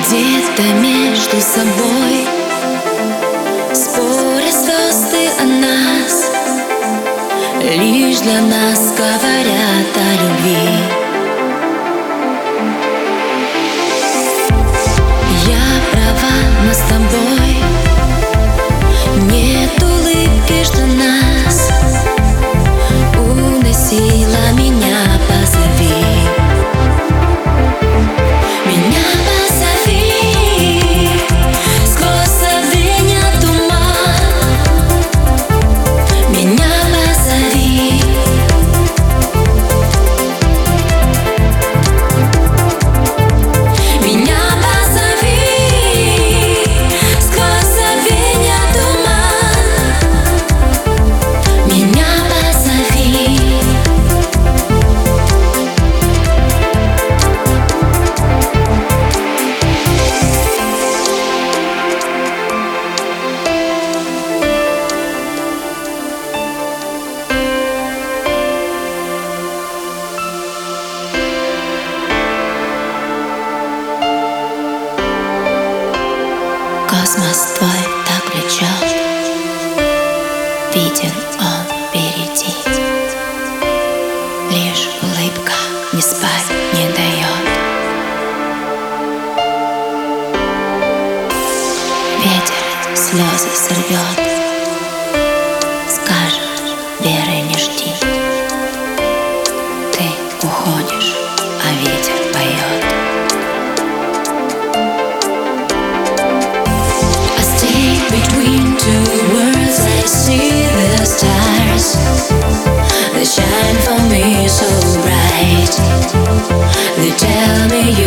Где-то между собой спорят звезды о нас, лишь для нас говорят о любви. Я права, но с тобой нет улыбки, что нас уносила. Меня позови, меня позови сквозь забвенья туман. Меня позови, меня позови сквозь забвенья туман. Меня позови. Космос твой так влечет, виден он впереди. Лишь улыбка не спать не дает. Ветер слезы сорвет, скажет, веры не жди. Ты уходишь, а ветер поет. Between two worlds I see the stars. They shine for me so bright. They tell me